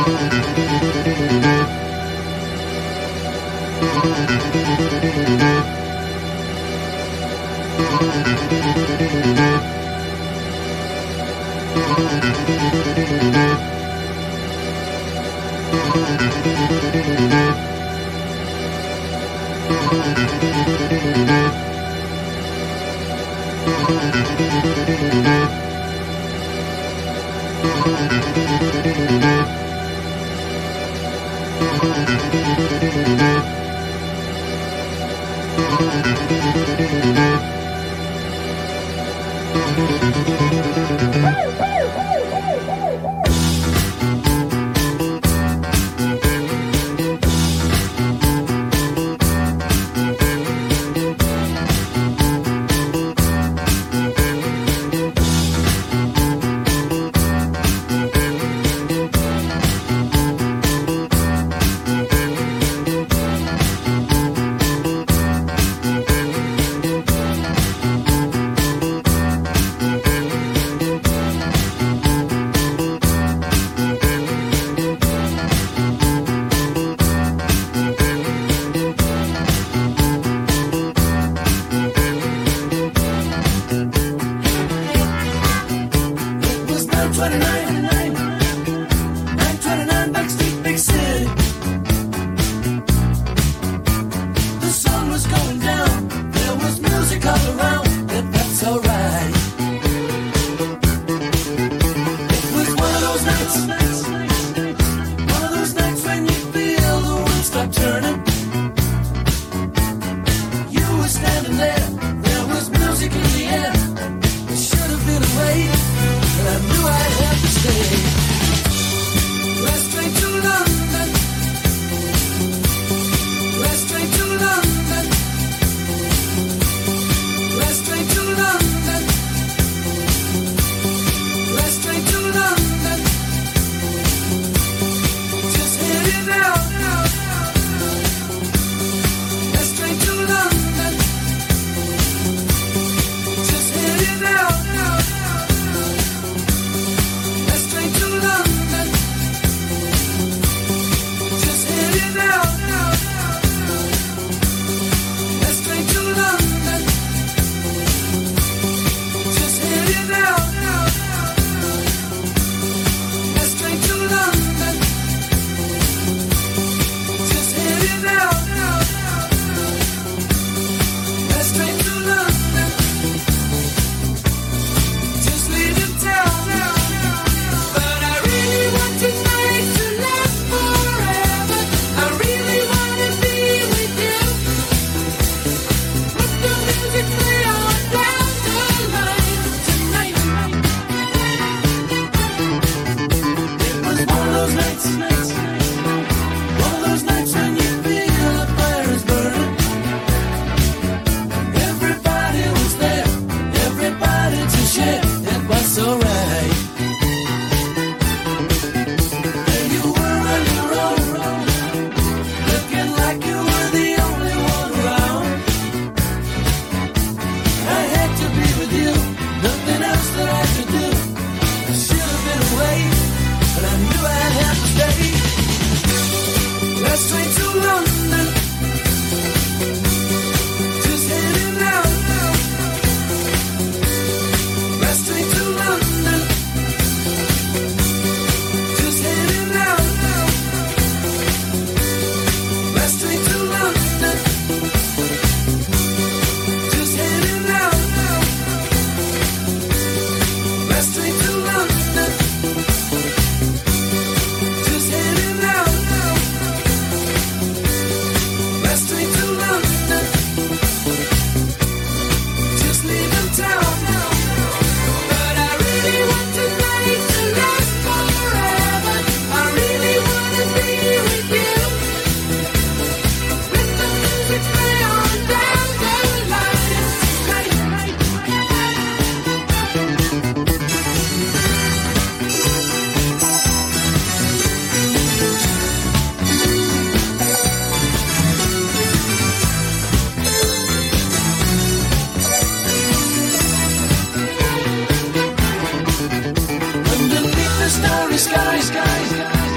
starry skies, I'm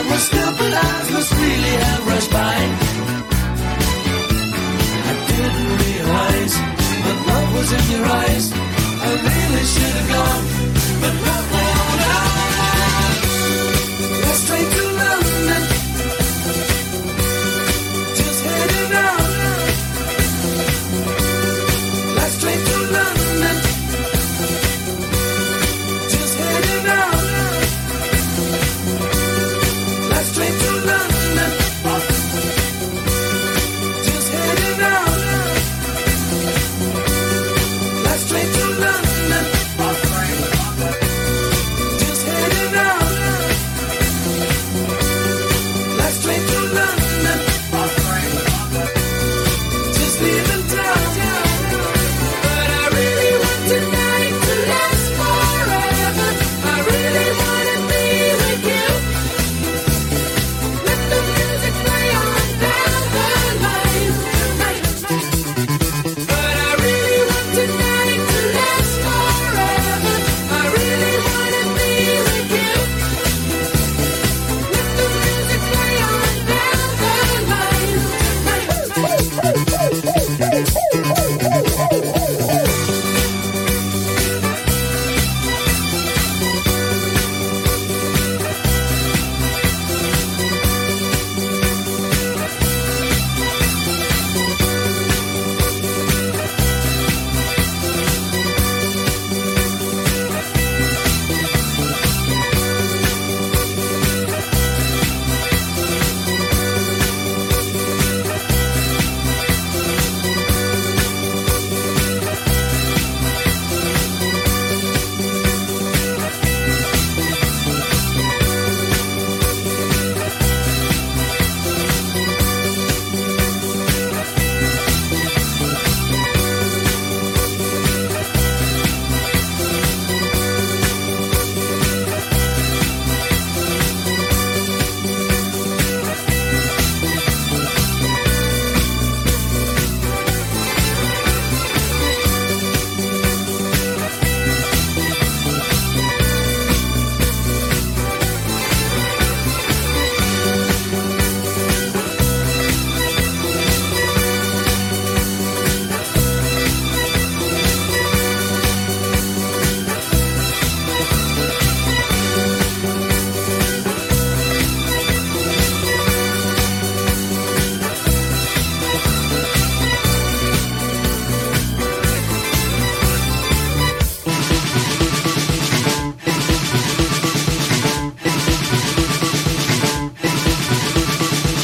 My stupid eyes must really have rushed by. I didn't realize that love was in your eyes. I really should have gone, but not now. Let's straight to London, just heading out. Let's straight to London, just heading out. Let's straight to London, just heading out. Let's straight to London, just heading out. Let's straight to London, just leaving town. But I really want tonight to last forever. I really wanna be with you. Let the music play on down the line. But I really want tonight to last forever. I really wanna be with you. Let the music play on down the line.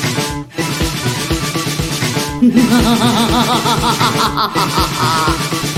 Ha ha ha ha ha ha ha ha ha ha.